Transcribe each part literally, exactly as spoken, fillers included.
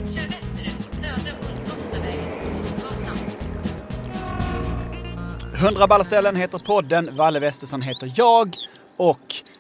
Kör västerut mot Södra Bulltoftavägen, gatan. hundra ballaställen heter podden, Valle Westesson heter jag och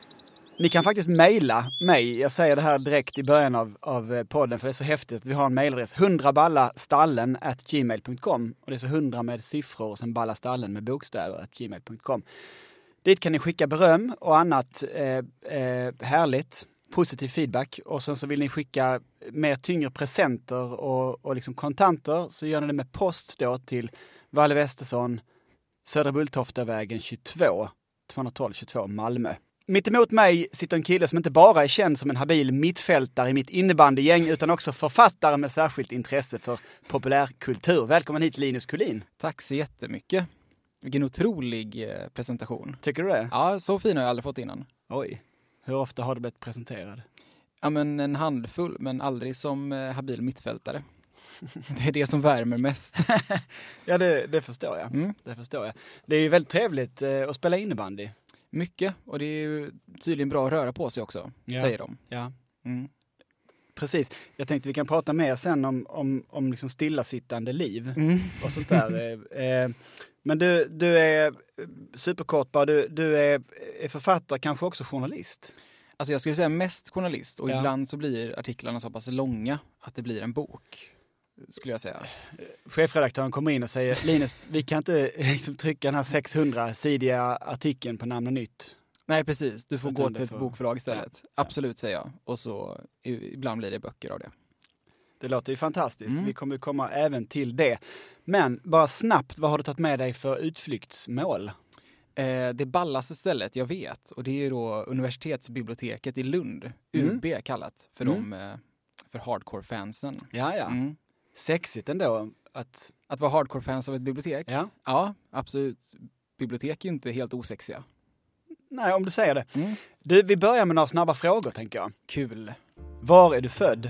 ni kan faktiskt mejla mig. Jag säger det här direkt i början av, av podden för det är så häftigt. Vi har en mejladress, hundraballastallen at gmail punkt com och det är så hundra med siffror och sen ballastallen med bokstäver at gmail punkt com. Dit kan ni skicka beröm och annat eh, eh, härligt, positiv feedback och sen så vill ni skicka mer tyngre presenter och, och liksom kontanter så gör ni det med post då till Valle Westesson, Södra Bulltoftavägen tjugotvå, tvåhundratolv tjugotvå, Malmö. Mitt emot mig sitter en kille som inte bara är känd som en habil mittfältare i mitt innebandygäng utan också författare med särskilt intresse för populärkultur. Välkommen hit Linus Kulin. Tack så jättemycket. Vilken otrolig eh, presentation. Tycker du det? Ja, så fin har jag aldrig fått innan. Oj, hur ofta har du blivit presenterad? Ja, men en handfull, men aldrig som eh, habil mittfältare. Det är det som värmer mest. Ja, det, det förstår jag. Mm. Det förstår jag. Det är ju väldigt trevligt eh, att spela innebandy. Mycket, och det är ju tydligen bra att röra på sig också, Ja. säger de. Ja. Mm. Precis. Jag tänkte vi kan prata mer sen om, om, om liksom stillasittande liv Mm. och sånt där. eh, men du, du är superkort bara, du, du är, är författare, kanske också journalist. Alltså jag skulle säga mest journalist, och Ja. ibland så blir artiklarna så pass långa att det blir en bok, skulle jag säga. Chefredaktören kommer in och säger, Linus, vi kan inte liksom, trycka den här sexhundra-sidiga artikeln på Namn och Nytt. Nej, precis. Du får Utan gå det till ett får- bokförlag istället. Ja. Absolut, säger jag. Och så i- ibland blir det böcker av det. Det låter ju fantastiskt. Mm. Vi kommer komma även till det. Men bara snabbt, vad har du tagit med dig för utflyktsmål? Eh, det ballaste stället jag vet, och det är ju då universitetsbiblioteket i Lund, Mm. U B kallat, för, Mm. de, eh, för hardcore-fansen. Ja, ja. Mm. Sexigt ändå att... Att vara hardcore-fans av ett bibliotek? Ja. Ja, absolut. Bibliotek är ju inte helt osexiga. Nej, om du säger det. Mm. Du, vi börjar med några snabba frågor, tänker jag. Kul. Var är du född?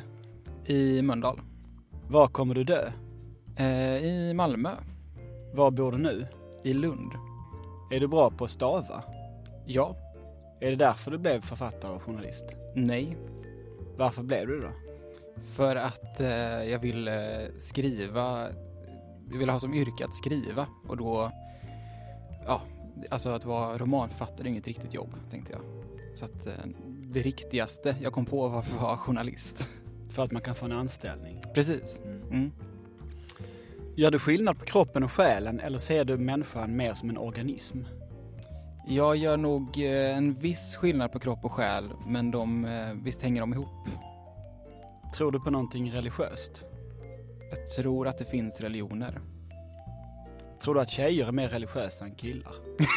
I Mölndal. Var kommer du dö? Eh, I Malmö. Var bor du nu? I Lund. Är du bra på att stava? Ja. Är det därför du blev författare och journalist? Nej. Varför blev du då? För att eh, jag ville skriva, jag ville ha som yrke att skriva, och då, ja, alltså att vara romanförfattare är inget riktigt jobb, tänkte jag. Så att eh, det riktigaste jag kom på var att vara journalist. För att man kan få en anställning. Precis. Mm. Mm. Gör du skillnad på kroppen och själen eller ser du människan mer som en organism? Jag gör nog eh, en viss skillnad på kropp och själ, men de, eh, visst hänger de ihop. Tror du på någonting religiöst? Jag tror att det finns religioner. Tror du att tjejer är mer religiösa än killar?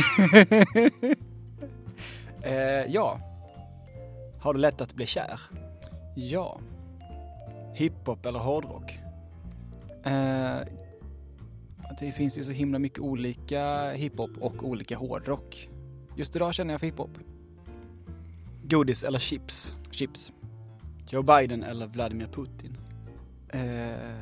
eh, ja. Har du lätt att bli kär? Ja. Hiphop eller hårdrock? Eh, det finns ju så himla mycket olika hiphop och olika hårdrock. Just idag känner jag för hiphop. Godis eller chips? Chips. Joe Biden eller Vladimir Putin? Eh,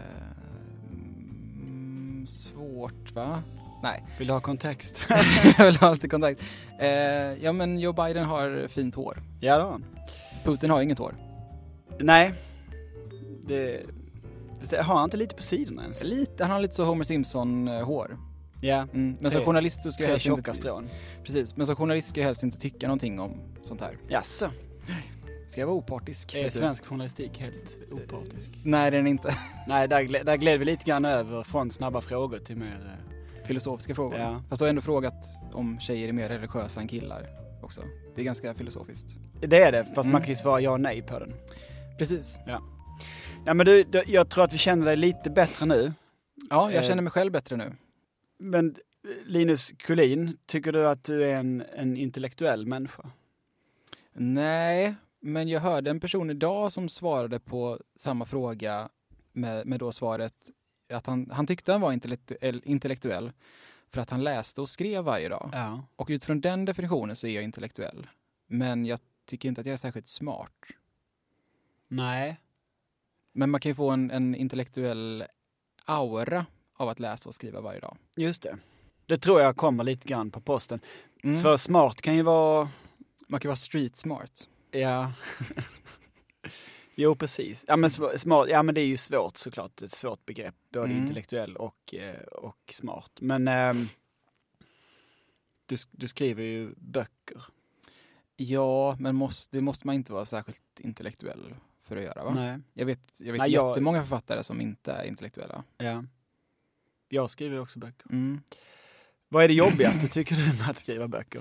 mm, svårt, va? Nej, Vill du ha kontext? jag vill ha alltid kontakt. Eh, ja, men Joe Biden har fint hår. Ja, det har han. Putin har inget hår. Nej. Det, det har han inte lite på sidorna ens? Lite, han har lite så Homer Simpson-hår. Ja. Mm, men Tre- som journalist så ska jag Tre helst tjocka inte... strån. Precis, men som journalist ska jag helst inte tycka någonting om sånt här. Jaså? Ska jag vara opartisk? Är vet du? svensk journalistik helt opartisk? Nej, det är den inte. Nej, där, gled- där gled vi lite grann över från snabba frågor till mer... Filosofiska frågor. Ja. Fast du har ändå frågat om tjejer är mer religiösa än killar också. Det är ganska filosofiskt. eh, Det är det, fast Mm. man kan ju svara ja och nej på den. Precis. Ja, men du, du, jag tror att vi känner dig lite bättre nu. Ja, jag Eh. känner mig själv bättre nu. Men eh, Linus Kulin, tycker du att du är en, en intellektuell människa? Nej, men jag hörde en person idag som svarade på samma fråga med, med då svaret att han, han tyckte han var intellektuell, intellektuell för att han läste och skrev varje dag. Ja. Och utifrån den definitionen så är jag intellektuell. Men jag tycker inte att jag är särskilt smart. Nej. Men man kan ju få en, en intellektuell aura av att läsa och skriva varje dag. Just det. Det tror jag kommer lite grann på posten. Mm. För smart kan ju vara... Man kan vara street smart. Ja. Jo, precis. Ja men, smart, ja, men det är ju svårt såklart. Ett svårt begrepp. Både Mm. intellektuell och, och smart. Men eh, du, du skriver ju böcker. Ja, men måste, det måste man inte vara särskilt intellektuell för att göra, va? Nej. Jag vet, jag vet Nej, jag- jättemånga författare som inte är intellektuella. Ja. Jag skriver också böcker. Mm. Vad är det jobbigaste tycker du med att skriva böcker?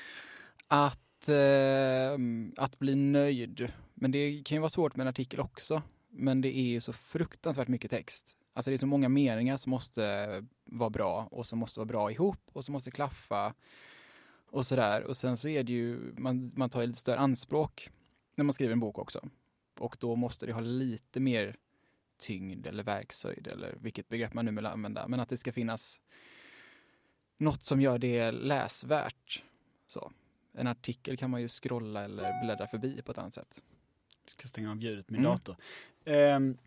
Att, eh, att bli nöjd. Men det kan ju vara svårt med en artikel också. Men det är ju så fruktansvärt mycket text. Alltså det är så många meningar som måste vara bra och som måste vara bra ihop och som måste klaffa och sådär. Och sen så är det ju, man, man tar ju lite större anspråk när man skriver en bok också. Och då måste det ha lite mer tyngd eller verkshöjd eller vilket begrepp man nu vill använda. Men att det ska finnas något som gör det läsvärt. Så. En artikel kan man ju scrolla eller bläddra förbi på ett annat sätt. Jag ska stänga av ljudet med min Mm. dator. Ehm,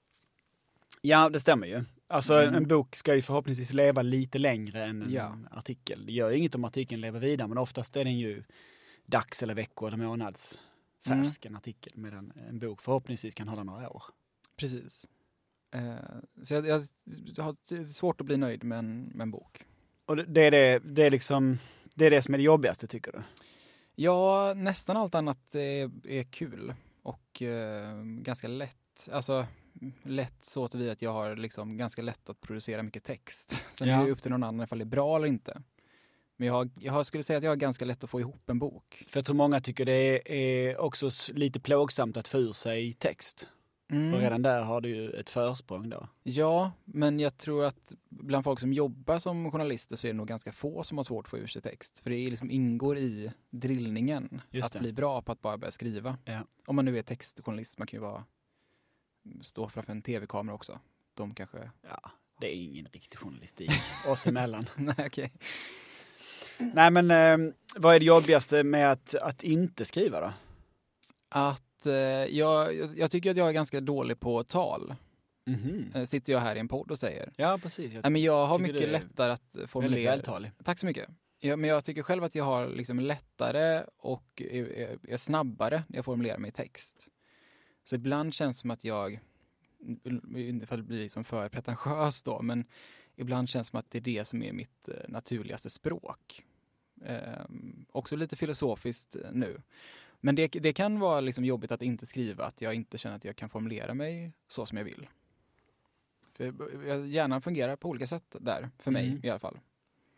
ja, det stämmer ju. Alltså Mm. en bok ska ju förhoppningsvis leva lite längre än en Ja. artikel. Det gör ju inget om artikeln lever vidare, men oftast är den ju dags eller veckor eller månads färsk en artikel, medan en bok förhoppningsvis kan hålla några år. Precis. Eh, så jag, jag, jag har svårt att bli nöjd med en, med en bok. Och det, det, är det, det är liksom det är det som är det jobbigaste, tycker du? Ja, nästan allt annat är, är kul och eh, ganska lätt. Alltså lätt så tillvida att jag har liksom ganska lätt att producera mycket text. Sen Ja. är det upp till någon annan ifall det är bra eller inte. Men jag, har, jag har, skulle säga att jag har ganska lätt att få ihop en bok. För jag tror många tycker det är, är också s- lite plågsamt att få ur sig text. Mm. Och redan där har du ju ett försprång då. Ja, men jag tror att bland folk som jobbar som journalister så är det nog ganska få som har svårt att få ur sig text. För det är liksom ingår i drillningen Just att det. bli bra på att bara börja skriva. Ja. Om man nu är textjournalist, man kan ju vara, stå framför en tv-kamera också. De kanske... Ja, det är ingen riktig journalistik oss emellan. Nej, okej. Nej, men eh, vad är det jobbigaste med att, att inte skriva då? Att eh, jag, jag tycker att jag är ganska dålig på tal. Mhm. Eh, sitter jag här i en podd och säger. Ja, precis. Jag Nej, men jag har tycker mycket du är lättare att väldigt formulera. vältalig. Tack så mycket. Ja, men jag tycker själv att jag har liksom lättare och är, är, är snabbare när jag formulerar mig i text. Så ibland känns det som att jag, inte för att bli liksom för pretentiös då, men ibland känns det som att det är det som är mitt eh, naturligaste språk. Eh, också lite filosofiskt eh, nu. Men det, det kan vara liksom jobbigt att inte skriva, att jag inte känner att jag kan formulera mig så som jag vill. För jag, hjärnan fungerar på olika sätt där, för mig Mm. i alla fall.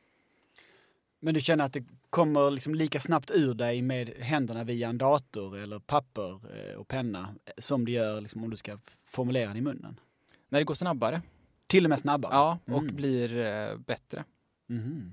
Men du känner att det kommer liksom lika snabbt ur dig med händerna via en dator eller papper eh, och penna som det gör liksom om du ska formulera det i munnen? När det går snabbare. Till och med snabbare? Ja, och Mm. blir eh, bättre. Mhm.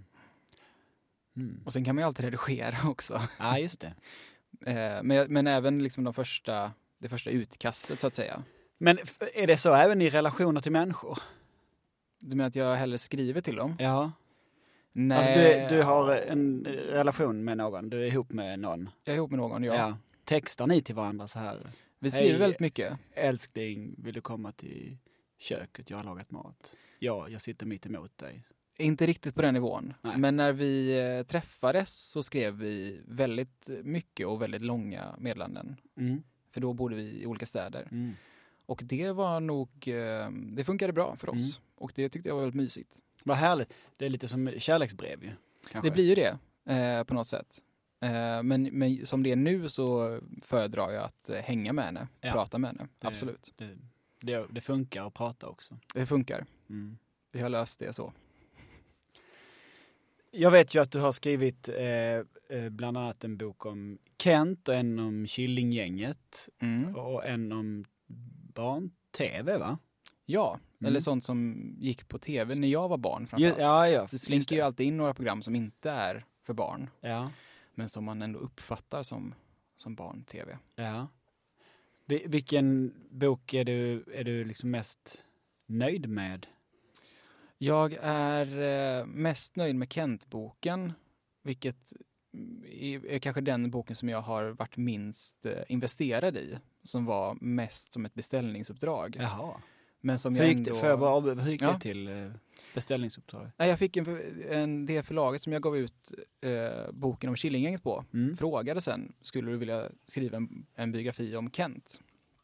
Mm. Och sen kan man ju alltid redigera också. Ja, just det. Eh, men, men även liksom de första, det första utkastet så att säga. Men f- är det så även i relationer till människor? Du menar att jag hellre skriver till dem? Ja. Nej. Alltså du, du har en relation med någon, du är ihop med någon. Jag är ihop med någon, ja. Ja. Textar ni till varandra så här? Vi skriver Hej. väldigt mycket. Älskling, vill du komma till köket? Jag har lagat mat. Ja, jag sitter mitt emot dig. Inte riktigt på den nivån. Nej. Men när vi eh, träffades så skrev vi väldigt mycket och väldigt långa meddelanden. Mm. För då bodde vi i olika städer. Mm. Och det var nog, eh, det funkade bra för oss. Mm. Och det tyckte jag var väldigt mysigt. Vad härligt. Det är lite som kärleksbrev ju. Kanske. Det blir ju det eh, på något sätt. Eh, men, men som det är nu så föredrar jag att eh, hänga med henne, Ja. prata med henne. Det- Absolut. Det, det, det funkar att prata också. Det funkar. Mm. Vi har löst det så. Jag vet ju att du har skrivit eh, eh, bland annat en bok om Kent och en om Killinggänget Mm. och en om barn-tv, va? Ja, Mm. eller sånt som gick på tv när jag var barn Ja, framförallt. ja, ja. Det slinker just ju alltid in några program som inte är för barn. Ja, Men som man ändå uppfattar som, som barn-tv. ja. Vi- vilken bok är du, är du liksom mest nöjd med? Jag är eh, mest nöjd med Kent-boken. Vilket är, är kanske den boken som jag har varit minst eh, investerad i. Som var mest som ett beställningsuppdrag. Jaha. Men som Hur jag gick ändå... det, får jag bara, avbry- hur gick Ja. det till eh, beställningsuppdrag? Nej, jag fick en, en, det förlaget som jag gav ut eh, boken om Killinggänget på. Mm. Frågade sen, skulle du vilja skriva en, en biografi om Kent?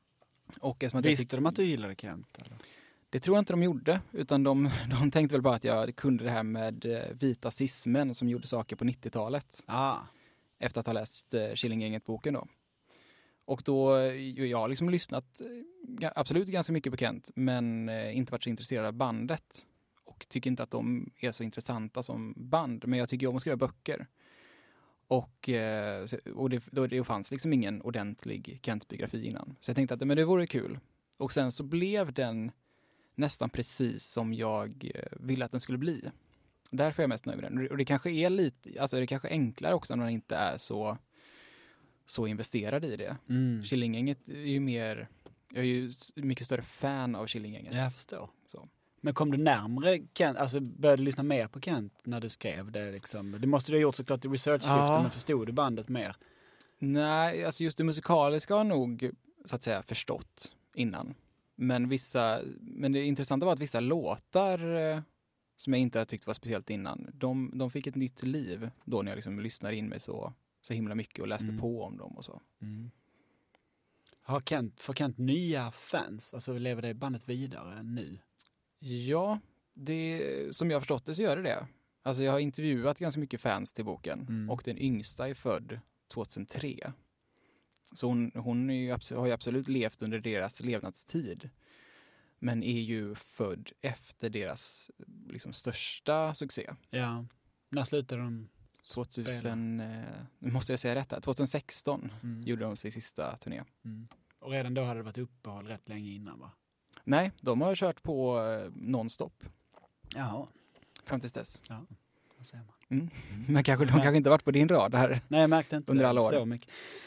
Och eftersom att jag Visste fick, de att du gillade Kent? Eller? Det tror jag inte de gjorde, utan de, de tänkte väl bara att jag kunde det här med eh, vita cismen som gjorde saker på nittiotalet. Ah. Efter att ha läst eh, Killinggänget-boken då. Och då, eh, jag har liksom lyssnat eh, absolut ganska mycket på Kent, men eh, inte varit så intresserad av bandet. Och tycker inte att de är så intressanta som band, men jag tycker om att skriva böcker. Och, eh, och det, då, det fanns liksom ingen ordentlig Kent-biografi innan. Så jag tänkte att men det vore kul. Och sen så blev den nästan precis som jag ville att den skulle bli. Därför är jag mest nöjd med den. Och det kanske är lite, alltså det kanske är enklare också när man inte är så, så investerad i det. Mm. Killinggänget är ju mer, jag är ju mycket större fan av Killinggänget. Jag förstår. Så. Men kom du närmare Kent, alltså började du lyssna mer på Kent när du skrev det liksom? Det måste du ha gjort såklart i research-syfte, Ja. men förstod du bandet mer? Nej, alltså just det musikaliska har jag nog så att säga förstått innan. Men vissa, men det intressanta var att vissa låtar eh, som jag inte har tyckt var speciellt innan, de, de fick ett nytt liv då när jag liksom lyssnade in mig så, så himla mycket och läste Mm. på om dem och så. Mm. Har Kent, får Kent nya fans? Alltså lever det bandet vidare nu? Ja, det, som jag har förstått det så gör det det. Alltså jag har intervjuat ganska mycket fans till boken Mm. och den yngsta är född tjugohundratre. Så hon, hon är ju, abs- har ju absolut levt under deras levnadstid. Men är ju född efter deras liksom, största succé. Ja. När slutade de? tvåtusen, eh, nu måste jag säga rätt här, tjugohundrasexton Mm. gjorde de sin sista turné. Mm. Och redan då hade det varit uppehåll rätt länge innan, va? Nej, de har kört på eh, nonstop Ja, fram tills dess. vad säger man? Mm. Men kanske, de kanske inte varit på din radar. Nej, jag märkte inte Under det alla år. så mycket.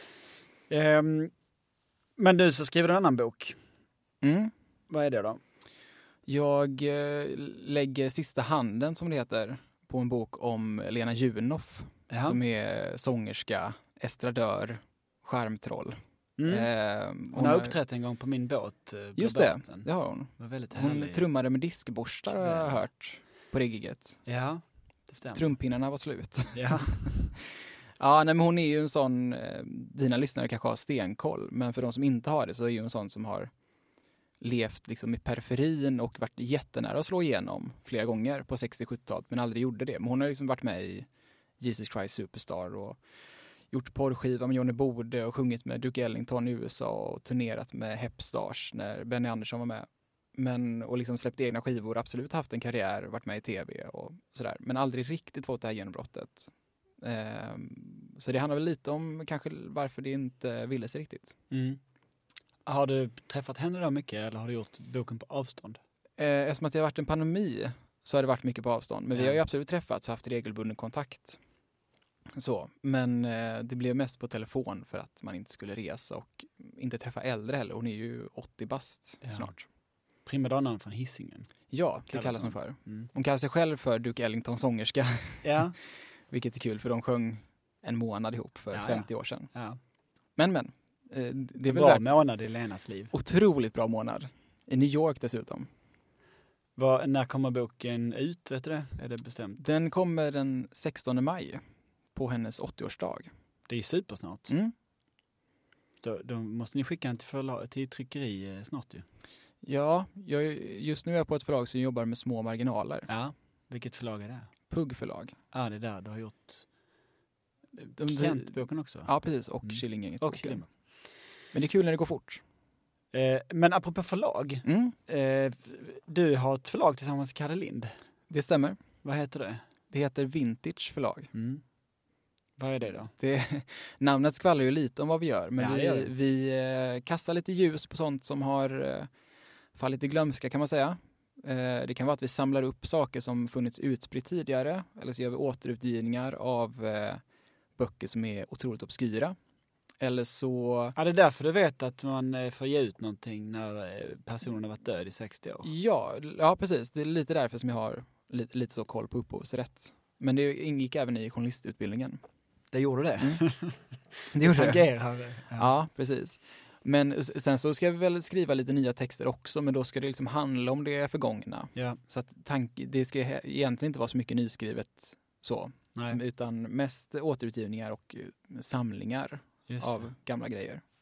Ehm, men du så skriver du en annan bok. Mm. Vad är det då? Jag eh, lägger sista handen, som det heter, på en bok om Lena Junoff. Ja. Som är sångerska, estradör, charmtroll. Mm. Eh, Hon har uppträtt en gång på min båt. eh, på Just det, båten. det har hon. Det var väldigt Hon härlig. trummade med diskborstar har jag Kväll. hört på rigget. Ja, det stämmer. Trumpinnarna var slut. Ja. Ja, nej, men hon är ju en sån, eh, dina lyssnare kanske har stenkoll, men för de som inte har det så är ju en sån som har levt liksom i periferin och varit jättenära att slå igenom flera gånger på sextio-sjuttiotalet, men aldrig gjorde det. Men hon har liksom varit med i Jesus Christ Superstar och gjort porrskiva med Johnny Bode och sjungit med Duke Ellington i U S A och turnerat med Hepstars när Benny Andersson var med. Men, och liksom släppt egna skivor, absolut haft en karriär, varit med i tv och sådär. Men aldrig riktigt fått det här genombrottet. Ehm, så det handlar väl lite om kanske varför det inte ville sig riktigt. Mm. Har du träffat henne då mycket eller har du gjort boken på avstånd? Eh, eftersom att det har varit en pandemi så har det varit mycket på avstånd. Men vi Ja. har ju absolut träffats och haft regelbunden kontakt. Så, men eh, det blev mest på telefon för att man inte skulle resa och inte träffa äldre heller. Hon är ju åttio bast Ja. snart. Primadonnan från Hisingen. Ja, det Kallas kallas hon hon. för. Mm. Hon kallar sig själv för Duke Ellington sångerska, Ja. vilket är kul för de sjöng en månad ihop för Ja, ja. femtio år sedan. Ja. Men men, eh, det är En väl bra värt månad i Lenas liv. otroligt bra månad. I New York dessutom. Var, när kommer boken ut, vet du det? Är det bestämt? Den kommer den sextonde maj på hennes åttioårsdag. Det är ju supersnart. Mm. Då, då måste ni skicka den till, förla- till tryckeri eh, snart ju. Ja, jag, just nu är jag på ett förlag som jobbar med små marginaler. Ja. Vilket förlag är det? Pugg-förlag. Ja, det är där du har gjort De- Kent-boken också. Ja, precis. Och Mm. Killinggänget. Och Killing. Men det är kul när det går fort. Eh, men apropå förlag. Mm, Eh, du har ett förlag tillsammans med Kalle Lind. det stämmer. Vad heter det? Det heter Vintage förlag. Mm. Vad är det då? Det, namnet skvallrar ju lite om vad vi gör, men Ja, det gör vi, det. vi eh, kastar lite ljus på sånt som har eh, fallit i glömska kan man säga. Eh, det kan vara att vi samlar upp saker som funnits utspritt tidigare, eller så gör vi återutgivningar av eh, böcker som är otroligt obskyra. Eller så, Ja, det är därför du vet att man eh, får ge ut någonting när eh, personen har varit död i sextio år. ja, ja precis, det är lite därför som jag har lite, lite så koll på upphovsrätt. Men det ingick även i journalistutbildningen. Det gjorde det. Mm. Det gjorde det. Tangerar det. Ja. Ja, precis. Men s- sen så ska vi väl skriva lite nya texter också, men då ska det liksom handla om det förgångna. Ja. Så att tank- det ska he- egentligen inte vara så mycket nyskrivet så, Nej, utan mest återutgivningar och eh, samlingar just av det. gamla grejer.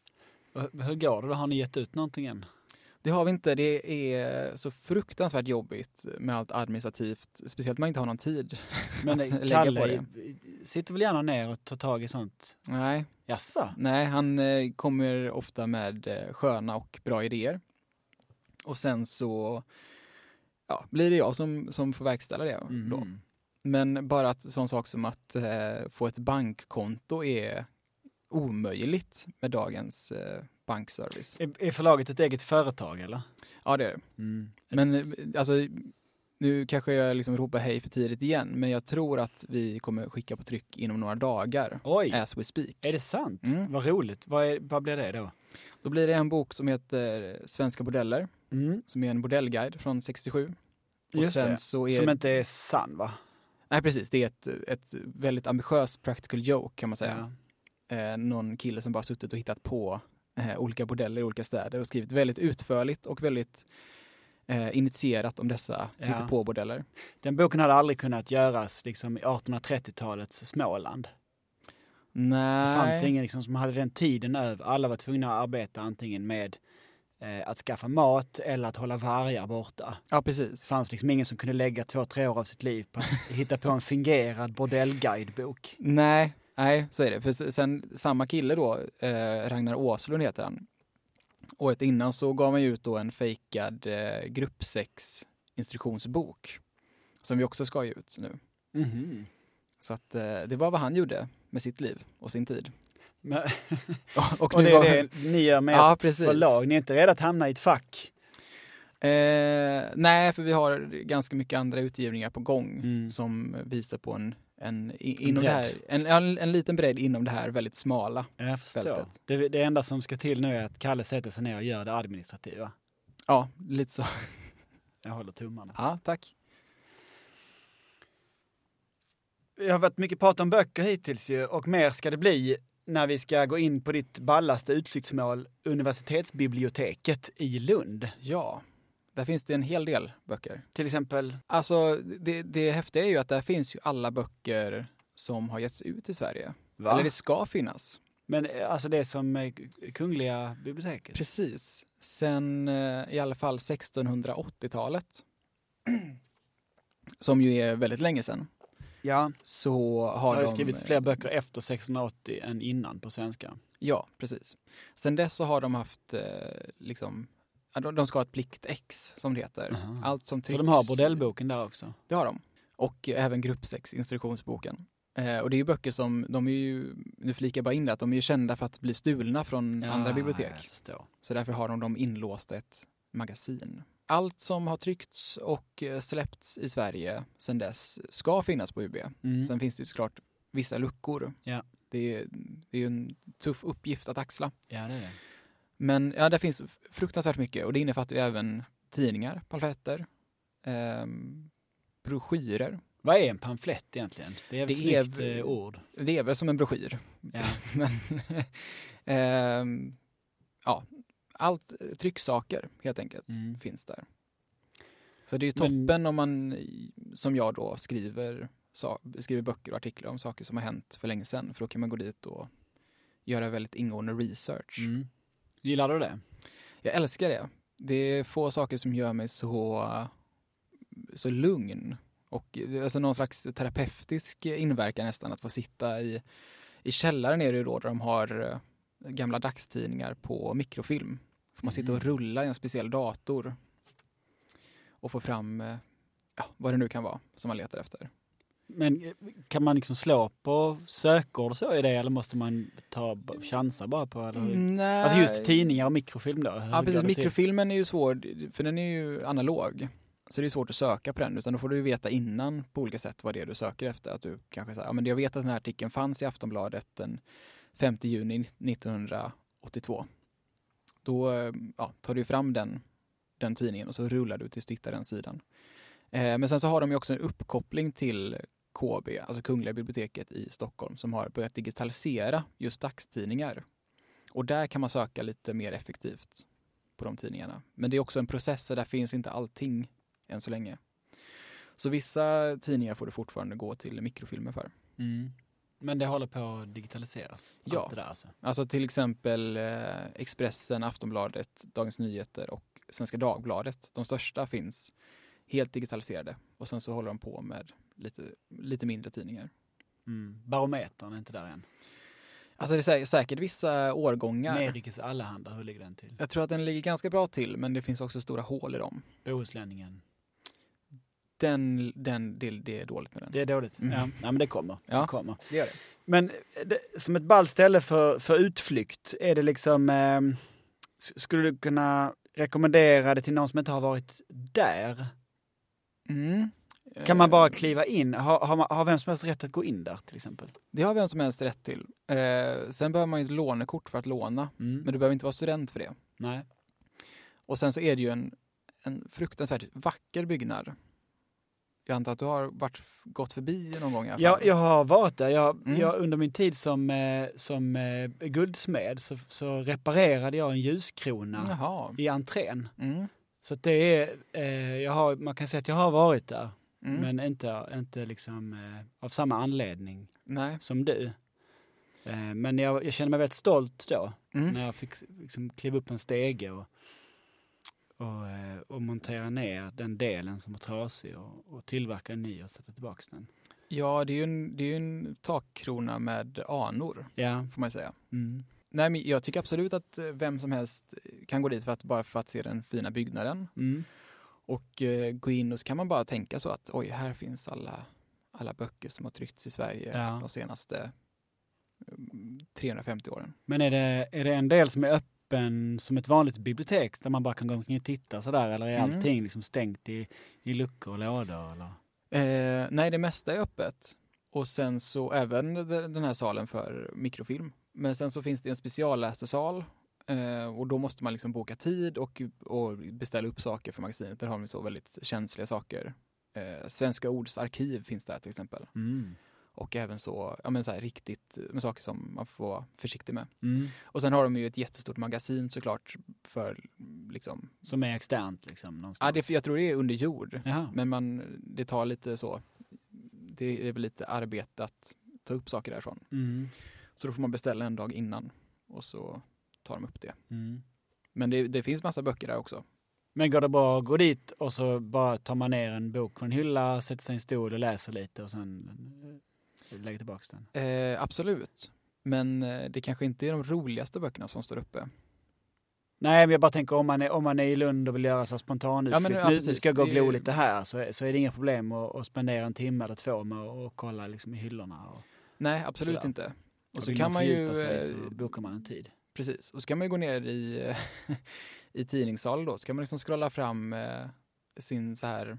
Och hur går det då? Har ni gett ut någonting än? Det har vi inte. Det är så fruktansvärt jobbigt med allt administrativt. Speciellt när man inte har någon tid Men att lägga Kalle på det. sitter väl gärna ner och tar tag i sånt? Nej, Jaså? nej han eh, kommer ofta med eh, sköna och bra idéer. Och sen så ja, blir det jag som, som får verkställa det Mm. då. Men bara att sån sak som att eh, få ett bankkonto är omöjligt med dagens eh, bankservice. Är, är förlaget ett eget företag eller? Ja, det är det. Mm. Men eh, alltså, nu kanske jag liksom ropar hej för tidigt igen, men jag tror att vi kommer skicka på tryck inom några dagar. Oj, As we speak. är det sant? Mm. Vad roligt. Vad, är, vad blir det då? Då blir det en bok som heter Svenska bordeller, Mm. som är en bordellguide från sextiosju. Och Just sen det, så är som inte är sann va? Nej, precis. Det är ett, ett väldigt ambitiöst practical joke kan man säga. Ja. Eh, någon kille som bara suttit och hittat på eh, olika bordeller i olika städer och skrivit väldigt utförligt och väldigt eh, initierat om dessa Ja. hittar på bordeller. Den boken hade aldrig kunnat göras liksom, i artonhundratrettiotalets Småland. Nej. Det fanns ingen liksom, som hade den tiden över. Alla var tvungna att arbeta antingen med eh, att skaffa mat eller att hålla vargar borta. Ja, Det precis. fanns liksom ingen som kunde lägga två, tre år av sitt liv på att hitta på en fingerad bordellguidebok. Nej, nej, så är det. För sen samma kille då, eh, Ragnar Åslund heter han. Året innan så gav man ju ut då en fejkad eh, gruppsex instruktionsbok som vi också ska ge ut nu. Mhm. Så att eh, det var vad han gjorde med sitt liv och sin tid. Men, Och, och nu det var- är det ni gör med Ja, ett precis. förlag. Ni är inte rädda att hamna i ett fack. Eh, nej, för vi har ganska mycket andra utgivningar på gång Mm. som visar på en, en, i, En inom det bredd. här, en, en, en liten bredd inom det här väldigt smala. Jag förstår. Fältet. Det, det enda som ska till nu är att Kalle sätter sig ner och gör det administrativa. Ja, lite så. Jag håller tummarna. Ja, tack. Vi har varit mycket prat om böcker hittills ju, och mer ska det bli när vi ska gå in på ditt ballaste utflyktsmål, universitetsbiblioteket i Lund. Ja, där finns det en hel del böcker. Till exempel, Alltså, det, det häftiga är ju att där finns ju alla böcker som har getts ut i Sverige. va? Eller det ska finnas. Men eh, alltså det som eh, Kungliga biblioteket. Precis. Sen eh, i alla fall sextonhundraåttiotalet, som ju är väldigt länge sedan, Ja, så det har har ju de... skrivits fler böcker efter sextonhundraåttio än innan på svenska. Ja, precis. Sen dess så har de haft eh, liksom, ja, de, de ska ha ett pliktex som det heter. Aha. Allt som Så trycks. de har bordellboken där också. Det har de. Och eh, även gruppsex, instruktionsboken. Eh, och det är ju böcker som, de är ju, nu flikar jag bara in det, att de är ju kända för att bli stulna från andra bibliotek. Jag förstår. Så därför har de dem inlåsta i ett magasin. Allt som har tryckts och eh, släppts i Sverige sedan dess ska finnas på U B. Mm. Sen finns det ju såklart vissa luckor. Ja. Det är, det är ju en tuff uppgift att axla. Ja, det är det. Men ja, det finns fruktansvärt mycket, och det innefattar ju även tidningar, pamfletter, ehm, broschyrer. Vad är en pamflett egentligen? Det är ett Det är- snyggt eh, ord. Det är väl som en broschyr. Ja. Men, ehm, ja, allt trycksaker helt enkelt Mm. finns där. Så det är ju Men- toppen om man, som jag då, skriver, sa, skriver böcker och artiklar om saker som har hänt för länge sedan. För då kan man gå dit och göra väldigt ingående research. Mm. Gillar du det? Jag älskar det. Det är få saker som gör mig så, så lugn. Och alltså någon slags terapeutisk inverkan nästan, att få sitta i, i källaren nere då, där de har eh, gamla dagstidningar på mikrofilm. Får man sitta och rulla i en speciell dator och få fram eh, ja, vad det nu kan vara som man letar efter. Men eh, kan man liksom slå på sökord och så i det, eller måste man ta chansa bara på? Eller hur? Nej. Alltså just tidningar och mikrofilm då? Hur Ja, går precis. det till? Mikrofilmen är ju svår, för den är ju analog. Så det är svårt att söka på den, utan då får du veta innan på olika sätt vad det är du söker efter. Att du kanske säger, ja men jag vet att den här artikeln fanns i Aftonbladet den femte juni nittonhundraåttiotvå. Då ja, tar du fram den, den tidningen och så rullar du tills du hittar den sidan. Eh, men sen så har de ju också en uppkoppling till K B, alltså Kungliga biblioteket i Stockholm, som har börjat digitalisera just dagstidningar. Och där kan man söka lite mer effektivt på de tidningarna. Men det är också en process, så där finns inte allting än så länge. Så vissa tidningar får du fortfarande gå till mikrofilmer för. Mm. Men det håller på att digitaliseras? Ja. Allt det där, alltså. Alltså till exempel eh, Expressen, Aftonbladet, Dagens Nyheter och Svenska Dagbladet. De största finns helt digitaliserade. Och sen så håller de på med lite, lite mindre tidningar. Mm. Barometern är inte där än. Alltså det är sä- säkert vissa årgångar. Nerikes Allehanda, hur ligger den till? Jag tror att den ligger ganska bra till, men det finns också stora hål i dem. Bohuslänningen. Den, den, det, det är dåligt med den. Det är dåligt. Mm. Ja. ja, men det kommer. Ja. Det kommer. Det gör det. Men det, som ett ballt ställe för, för utflykt, är det liksom... Eh, skulle du kunna rekommendera det till någon som inte har varit där? Mm. Kan man bara Eh, kliva in? Har, har, man, har vem som helst rätt att gå in där till exempel? Det har vem som helst rätt till. Eh, sen behöver man ju ett lånekort för att låna. Mm. Men du behöver inte vara student för det. Nej. Och sen så är det ju en, en fruktansvärt vacker byggnad. Jag antar att du har varit, gått förbi någon gång i alla fall. Jag, jag har varit där. Jag, Mm. jag, under min tid som, eh, som eh, guldsmed så, så reparerade jag en ljuskrona Jaha. i entrén. Mm. Så att det är, eh, jag har, man kan säga att jag har varit där. Mm. Men inte, inte liksom, eh, av samma anledning Nej. som du. Eh, men jag, jag känner mig väldigt stolt då. Mm. När jag fick liksom, kliva upp en stege och, och, eh, och montera ner den delen som var trasig och, och tillverka en ny och sätta tillbaka den. Ja, det är ju en, det är ju en takkrona med anor, Ja. får man säga. Mm. Nej, men jag tycker absolut att eh, vem som helst kan gå dit för att, bara för att se den fina byggnaden. Mm. Och eh, gå in och så kan man bara tänka så att oj, här finns alla, alla böcker som har tryckts i Sverige Ja. de senaste mm, trehundrafemtio åren. Men är det, är det en del som är öppen som ett vanligt bibliotek där man bara kan gå omkring och titta sådär? Eller är Mm. allting liksom stängt i, i luckor och lådor? Eller? Eh, nej, det mesta är öppet. Och sen så även de- den här salen för mikrofilm. Men sen så finns det en specialläsesal. Eh, och då måste man liksom boka tid och, och beställa upp saker för magasinet. Där har vi så väldigt känsliga saker. Eh, Svenska ords arkiv finns där till exempel. Mm. Och även så, ja men så här riktigt med saker som man får vara försiktig med. Mm. Och sen har de ju ett jättestort magasin såklart för liksom... Som är externt liksom någonstans? Ja, det, jag tror det är under jord. Jaha. Men man, det tar lite så... Det är väl lite arbete att ta upp saker därifrån. Mm. Så då får man beställa en dag innan. Och så tar de upp det. Mm. Men det, det finns massa böcker där också. Men går det bra att gå dit och så bara tar man ner en bok från en hylla, sätter sig i en stol och läser lite och sen eh, lägger tillbaka den? Eh, absolut. Men eh, det kanske inte är de roligaste böckerna som står uppe. Nej, men jag bara tänker om man är, om man är i Lund och vill göra så spontan Ja, utflykt. men, ja, nu, precis. nu ska jag gå och Det- glo lite här så, så är det inga problem att, att spendera en timme eller två med att och kolla liksom i hyllorna. Och, Nej, absolut Sådär. inte. Och och så vill kan man ju... fördjupa sig eh, så bokar man en tid. Precis. Och så kan man ju gå ner i, i tidningssalen då. Så kan man liksom scrolla fram eh, sin så här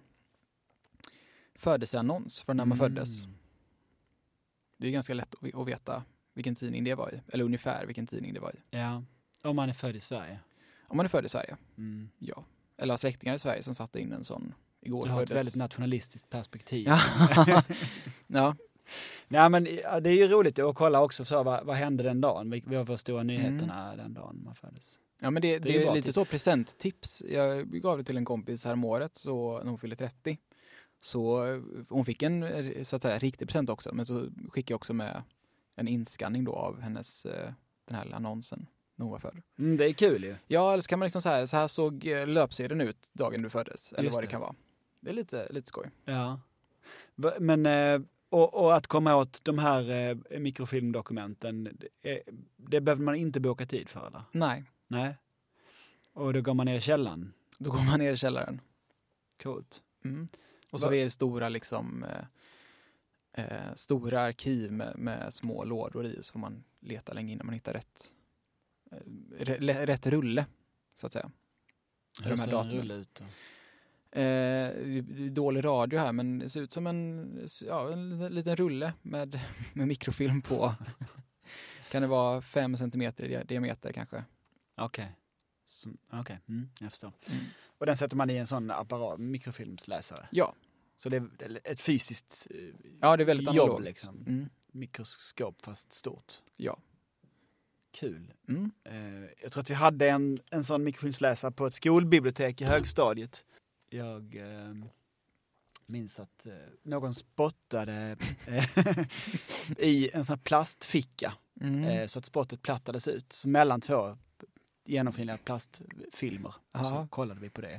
födelseannons för när man Mm. föddes. Det är ganska lätt att att veta vilken tidning det var i. Eller ungefär vilken tidning det var i. Ja, om man är född i Sverige. Om man är född i Sverige, Mm. ja. Eller har släktingar i Sverige som satte in en sån igår. Du har ett föddes. väldigt nationalistiskt perspektiv. Ja. ja. Nej, men ja, det är ju roligt att kolla också så, vad, vad hände den dagen? Vi, vi har för stora nyheterna Mm. den dagen man föddes. ja, men det, Det det är är, bra lite tips. så presenttips. Jag gav det till en kompis här om året så när hon fyllde trettio. Så eh, hon fick en eh, så att säga riktig present också. Men så skickade jag också med en inskanning då av hennes, eh, den här annonsen när hon var född. Mm, det är kul ju. Ja, eller så kan man liksom så här, så här såg eh, löpsedeln ut dagen du föddes. Eller Just vad det det. kan vara. Det är lite, lite skoj. Ja. Va- Men, eh, och, och att komma åt de här eh, mikrofilmdokumenten, det, eh, det behöver man inte boka tid för, eller? Nej, Nej. Och då går man ner i källaren. då går man ner i källaren. Coolt. Mm. Och så Va- är det stora liksom eh, eh, stora arkiv med, med små lådor i, så får man leta länge innan man hittar rätt eh, re- rätt rulle så att säga. Hur de här ser en datumen. rulle ut då? Eh, det är dålig radio här, men det ser ut som en, ja, en liten- liten rulle med, med mikrofilm på. Kan det vara fem centimeter i dia- diameter kanske? Okej. Som- Okej, mm, jag förstår. Mm. Och den sätter man i en sån apparat, mikrofilmsläsare. Ja. Så det är det är ett fysiskt eh, ja, det är väldigt jobb analogt. liksom. Mm. Mikroskop fast stort. Ja. Kul. Mm. Eh, jag tror att vi hade en, en sån mikrofilmsläsare på ett skolbibliotek i högstadiet. Jag, eh, minns att eh, någon spottade eh, i en sån här plastficka Mm. eh, så att spottet plattades ut. Så mellan två genomskinliga plastfilmer. Aha. Så kollade vi på det.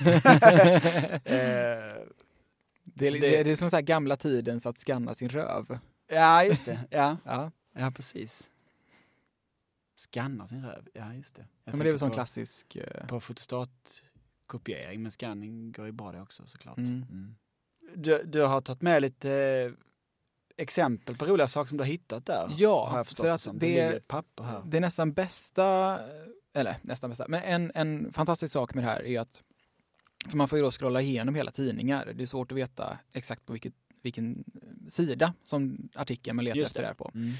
det, eh, är, det- det, det är som så här gamla tidens att skanna sin röv. ja, just det. Ja, Ja, ja precis. Skanna sin röv. Ja, just det. Jag ja men det är väl tänker sån på, klassisk... eh, på fotostatkopiering, men scanning går ju bra det också såklart. Mm. Mm. Du, du har tagit med lite eh, exempel på roliga saker som du har hittat där. har Ja, jag förstått för att som. det, ligger ett papper här. det är nästan bästa, eller nästan bästa, men en, en fantastisk sak med det här är att, för man får ju då scrolla igenom hela tidningar. Det är svårt att veta exakt på vilket, vilken sida som artikeln man letar Just efter det. det här på. Mm.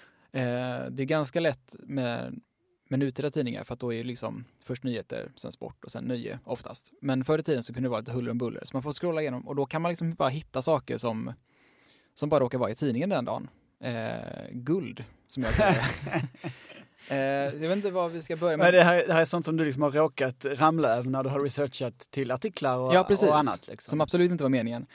Eh, det är ganska lätt med, med nutida tidningar för att då är det liksom först nyheter, sen sport och sen nöje oftast. Men förr i tiden så kunde det vara lite huller om buller. Så man får scrolla igenom och då kan man liksom bara hitta saker som, som bara råkar vara i tidningen den dagen. Eh, guld, som jag kallar det. eh, jag vet inte vad vi ska börja med. Men det, här, det här är sånt som du liksom har råkat ramla över när du har researchat till artiklar och, Ja, precis. och annat. Liksom. Som absolut inte var meningen.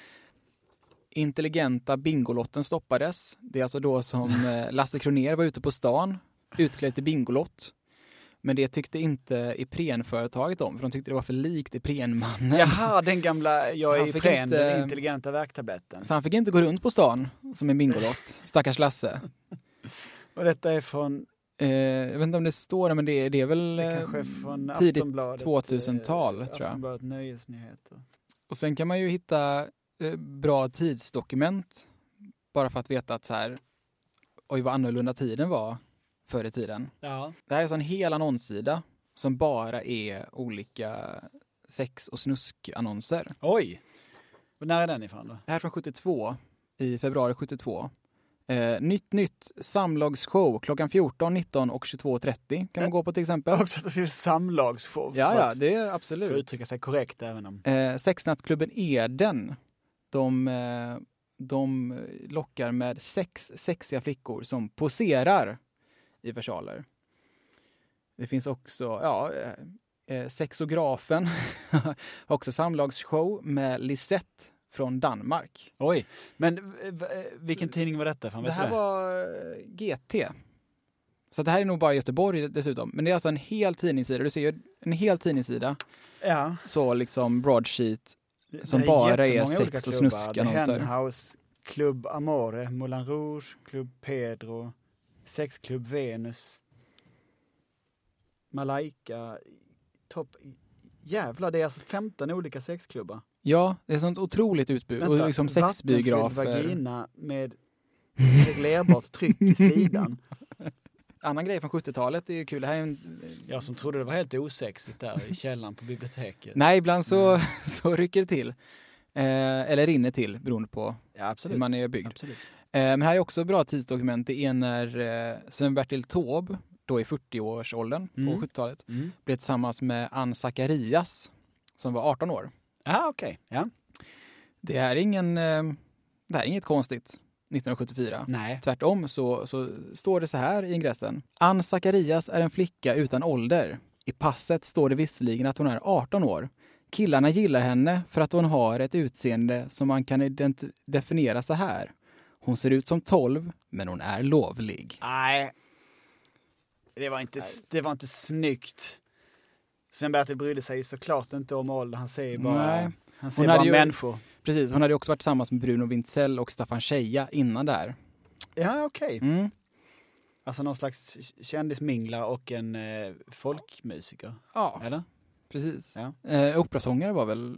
Intelligenta Bingolotten stoppades. Det är alltså då som eh, Lasse Kronér var ute på stan, utklädd till Bingolott. Men det tyckte inte Ipren-företaget om, för de tyckte det var för likt Iprenmannen. Jaha, den gamla Så jag han är i fick Ipren, inte- den intelligenta värktabletten. Så han fick inte gå runt på stan som en Bingolott. Stackars Lasse. Och detta är från, Eh, jag vet inte om det står, men det är, det är väl det eh, kanske är från tidigt Aftonbladet, tvåtusental, eh, tror jag. Aftonbladet Nöjesnyheter. Och sen kan man ju hitta eh, bra tidsdokument bara för att veta att så här, oj vad annorlunda tiden var förr i tiden. Ja. Det här är så en hel annonssida som bara är olika sex- och snuskannonser. Oj! Och när är den ifrån då? Det här är från sjuttiotvå, i februari sjuttiotvå. Eh, nytt, nytt, samlagsshow klockan fjorton, nitton och tjugotvå trettio kan man gå på till exempel. Också att det är samlagsshow. Ja, för ja, att- det är För att absolut. uttrycka sig korrekt även om... Eh, Sexnattklubben Eden, de, eh, de lockar med sex sexiga flickor som poserar i versaler. Det finns också, ja, eh, eh, Sexografen, också samlagsshow med Lisette från Danmark. Oj, men eh, v- eh, vilken tidning var detta? Fan, Det vet här du var eh, G T. Så det här är nog bara Göteborg dessutom. Men det är alltså en hel tidningssida. Du ser ju en hel tidningssida. Ja. Så liksom broadsheet. Det- Som det bara är jättemånga sex olika och klubbar. snuskannonser. The Henhouse, Club Amore, Moulin Rouge, Club Pedro, Sexklubb Venus, Malaika, topp... Jävlar, det är alltså femton olika sexklubbar. Ja, det är sånt otroligt utbud. Vänta, och liksom vattenfylld sexbiografer. vagina med reglerbart tryck i slidan. Annan grej från sjuttiotalet är ju kul. Det här är en... Jag som trodde det var helt osexigt där i källaren på biblioteket. Nej, ibland så, så rycker det till. Eh, eller rinner till, beroende på Ja, absolut. hur man är byggd. Absolut. Eh, men här är också bra tidsdokument. Det är när eh, Sven-Bertil Taube, då i fyrtio-årsåldern Mm. på sjuttiotalet, Mm. blev tillsammans med Ann Zacharias som var arton år. Ja, okej. Ja. Det här är, ingen, eh, det här är inget konstigt nittonhundrasjuttiofyra. Nej. Tvärtom så, så står det så här i ingressen. Ann Zacharias är en flicka utan ålder. I passet står det visserligen att hon är arton år. Killarna gillar henne för att hon har ett utseende som man kan ident- definiera så här. Hon ser ut som tolv, men hon är lovlig. Nej. Det var inte, det var inte snyggt. Sven-Bertil brydde sig såklart inte om ålder. Han säger bara, Nej. han säger Hon bara hade ju- människor. Precis, hon hade också varit tillsammans med Bruno Wintzell och Staffan Scheja innan där. Ja, okej. Mm. Alltså någon slags kändisminglar och en eh, folkmusiker. Ja, Eller? precis. Ja. Eh, operasångare var väl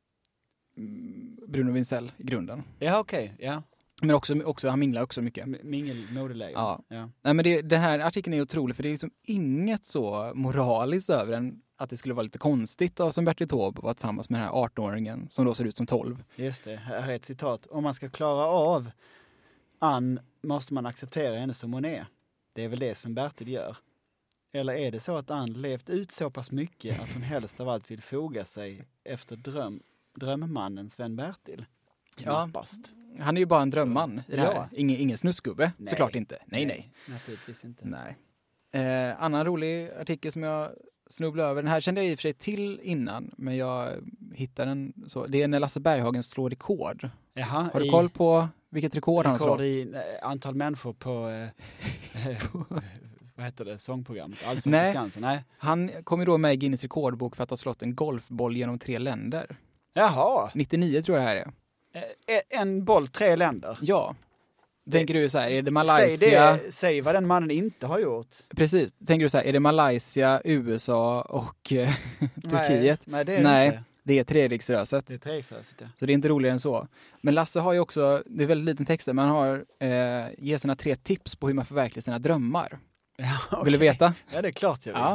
mm, Bruno Wintzell i grunden. Ja, okej. Ja. Men också, också, han minglar också mycket. M- Mingel, modeläge. Ja. Ja. Nej, men det, den här artikeln är otrolig för det är liksom inget så moraliskt över den att det skulle vara lite konstigt av som Bertil Taube att vara tillsammans med den här arton-åringen som då ser ut som tolv. Just det, här är ett citat. Om man ska klara av Ann måste man acceptera henne som hon är. Det är väl det som Bertil gör. Eller är det så att Ann levt ut så pass mycket att hon helst av allt vill foga sig efter dröm, drömmannen Sven-Bertil? Ja. Knappast. Han är ju bara en drömman i det här. Ja. Ingen, ingen snusgubbe, såklart inte. Nej, nej. Naturligtvis inte. nej. Eh, annan rolig artikel som jag snubbla över. Den här kände jag i och för sig till innan, men jag hittade den så. Det är när Lasse Berghagen slår rekord. Jaha, Har du i, koll på vilket rekord, han har rekord slått? i eh, antal människor på, eh, vad heter det, sångprogrammet? Allsång Nej. på Skansen? Nej. Han kom ju då med i Guinness rekordbok för att ha slått en golfboll genom tre länder. Jaha, nittionio tror jag det här är. eh, en boll, tre länder. Ja. Tänker du så här, är det Säg, Malaysia? det, säg vad den mannen inte har gjort. Precis. Tänker du så här, är det Malaysia, U S A och eh, Turkiet? Nej, nej, det är Nej. det inte. Det är Treriksröset. Det är Treriksröset, ja. Så det är inte roligare än så. Men Lasse har ju också, det är väldigt liten text där, man har eh, ger sina tre tips på hur man förverkligar sina drömmar. Ja, okay. Vill du veta? Ja, det är klart jag vill.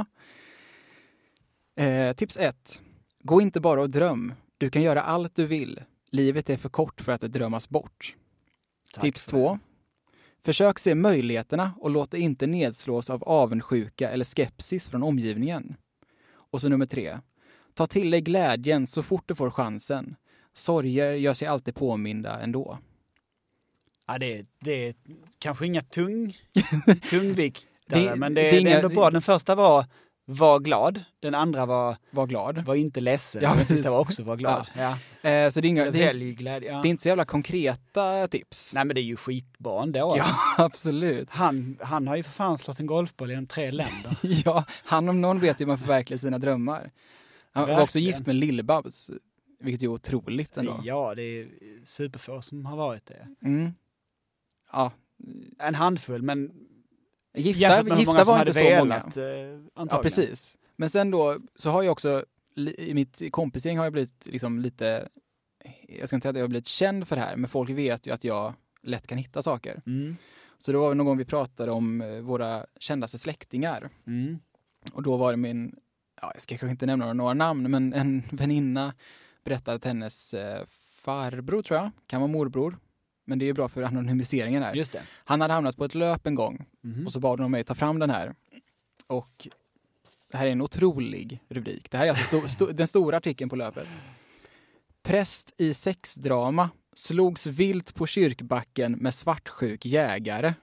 Ja. Eh, tips ett. Gå inte bara och dröm. Du kan göra allt du vill. Livet är för kort för att det drömmas bort. Tack Tips för två. Försök se möjligheterna och låt dig inte nedslås av avundsjuka eller skepsis från omgivningen. Och så nummer tre. Ta till dig glädjen så fort du får chansen. Sorger gör sig alltid påminda ändå. Ja, det, är, det är kanske inga tung, tungviktare, Det- men det, det är det är inga- ändå bra. Den första var var glad, den andra var, Var glad. var inte ledsen, Ja, och den precis. sista var också var glad. Ja. Eh, så det är, inga, det, är, Välj glädje. Ja. det är inte så jävla konkreta tips. Nej, men det är ju skitbra ändå. Ja, absolut. Han, han har ju för fan slått en golfboll genom tre länder. Ja, han om någon vet ju hur man förverkligar sina drömmar. Han var också Verkligen. gift med Lill-Babs, vilket är otroligt ändå. Ja, det är superfå som har varit det. Mm. Ja, En handfull, men gifta, jämfört med hur gifta många som var hade inte så många. velat, eh, antagligen. Ja, precis. Men sen då så har jag också, li- i mitt kompisgäng har jag blivit liksom lite, jag ska inte säga att jag har blivit känd för det här, men folk vet ju att jag lätt kan hitta saker. Mm. Så det var någon gång vi pratade om eh, våra kändaste släktingar. Mm. Och då var det min, ja, jag ska kanske inte nämna några namn, men en väninna berättade att hennes eh, farbror, tror jag, kan vara morbror. Men det är ju bra för anonymiseringen här. Just det. Han hade hamnat på ett löp en gång Mhm. och så bad de mig ta fram den här. Och det här är en otrolig rubrik. Det här är alltså sto- sto- den stora artikeln på löpet. Präst i sexdrama slogs vilt på kyrkbacken med svartsjuk jägare.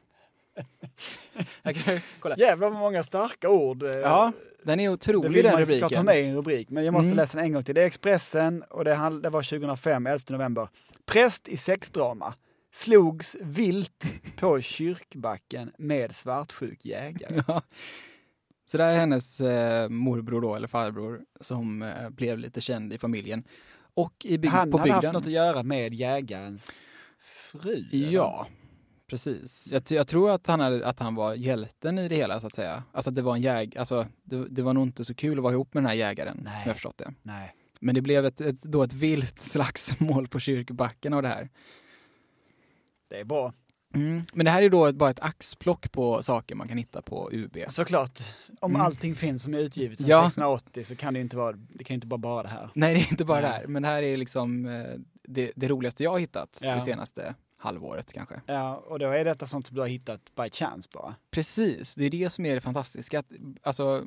Jag kan, kolla. Jävlar vad många starka ord. eh, Ja, den är Det otrolig vill den man ju såklart ha rubriken. med i en rubrik, men jag måste Mm. läsa den en gång till. Det är Expressen och det, hand- det var tjugohundrafem, elfte november. Präst i sexdrama slogs vilt på kyrkbacken med svartsjuk jägare. Ja. Så där är hennes eh, morbror då, eller farbror, som eh, blev lite känd i familjen. Och i bygg- Han på hade haft bygden. något att göra med jägarens fru. eller? Ja, precis. Jag, jag tror att han, hade, att han var hjälten i det hela, så att säga. Alltså att det var en jäg, alltså det, det var nog inte så kul att vara ihop med den här jägaren, Nej. som jag har förstått det. Nej. Men det blev ett, ett, då ett vilt slagsmål på kyrkbacken av det här. Det är bra. Mm. Men det här är då ett, bara ett axplock på saker man kan hitta på U B. Såklart, om Mm. allting finns som är utgivet sedan Ja. sexhundraåttio så kan det ju inte vara, det kan ju inte bara vara det här. Nej, det är inte bara Nej. det här. Men det här är liksom eh, det, det roligaste jag har hittat Ja. det senaste halvåret kanske. Ja, och då är detta sånt som du har hittat by chance bara. Precis, det är det som är det fantastiska. Att, alltså,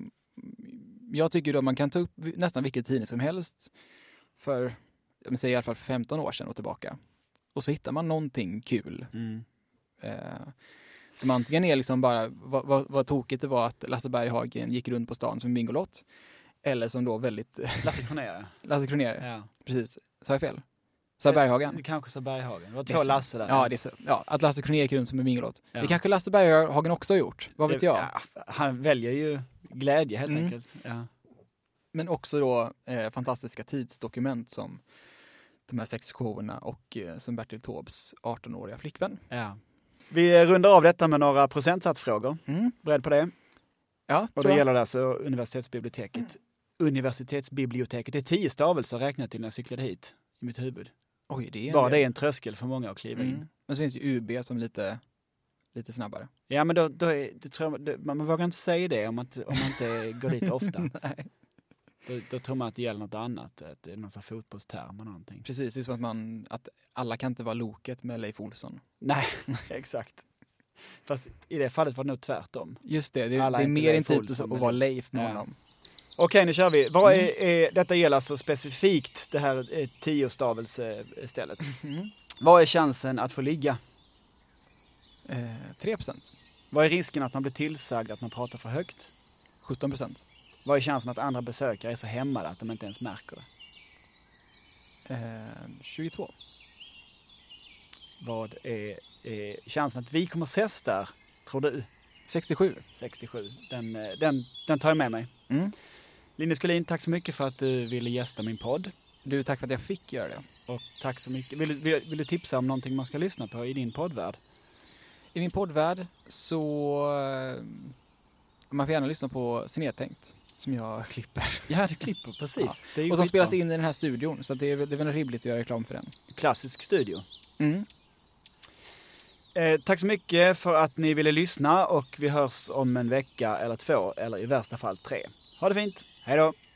jag tycker då att man kan ta upp nästan vilken tidning som helst för, jag säger i alla fall för femton år sedan och tillbaka. Och så hittar man någonting kul. Mm. Eh, som antingen är liksom bara vad, vad, vad tokigt det var att Lasse Berghagen gick runt på stan som en bingolott. Eller som då väldigt Lasse Kronér. Lasse Kronér. Ja. Precis. Sa jag fel? Sa jag Berghagen? Det kanske sa Berghagen. Det var Det två är så- Lasse där. Ja, det är så. Ja, att Lasse Kronér gick runt som en bingolott. Ja. Det kanske Lasse Berghagen också har gjort. Vad vet Det- jag? Ja, han väljer ju glädje helt Mm. enkelt. Ja. Men också då eh, fantastiska tidsdokument som de här sex showerna och eh, som Bertil Taubes arton-åriga flickvän. Ja. Vi rundar av detta med några procentsatsfrågor. Mm. Beredd på det? Ja, Och tror då jag. gäller det alltså universitetsbiblioteket. Universitetsbiblioteket, det är tio stavelser räknat till när jag cyklade hit i mitt huvud. Oj, det är Bara en det del. är en tröskel för många att kliva in. Mm. Men så finns ju U B som lite, lite snabbare. Ja, men då, då är, det tror jag, det, man, man vågar inte säga det om man inte, om man inte går dit ofta. Nej. Då, då tror man att det gäller något annat, att det är någon sån här fotbollsterm och någonting. Precis, det är som att man, att alla kan inte vara Loket med Leif Olsson. Nej, exakt. Fast i det fallet var det nog tvärtom. Just det, det, Alla det är är inte mer Leif intimt Olsson, att men vara det- Leif med Ja. honom. Okej, nu kör vi. Vad Mm. är, är, detta gäller alltså specifikt det här eh, tiostavelsstället. Mm. Vad är chansen att få ligga? Eh, tre procent. Vad är risken att man blir tillsagd att man pratar för högt? sjutton procent. Vad är chansen att andra besökare är så hämmade att de inte ens märker det? Eh, tjugotvå. Vad är, är chansen att vi kommer ses där, tror du? sextiosju. sextiosju. Den, eh, den, den tar jag med mig. Mm. Linus Collin, tack så mycket för att du ville gästa min podd. Du, tack för att jag fick göra det. Och tack så mycket. Vill, vill, vill du tipsa om någonting man ska lyssna på i din poddvärld? I min poddvärld så eh, man får gärna lyssna på Snedtänkt som jag klipper. Ja, du klipper, precis. Ja. Det är ju Och som skitbra. spelas in i den här studion, så att det, är, det är väl rimligt att göra reklam för den. Klassisk studio. Mm. Eh, tack så mycket för att ni ville lyssna och vi hörs om en vecka eller två eller i värsta fall tre. Ha det fint. Hej då!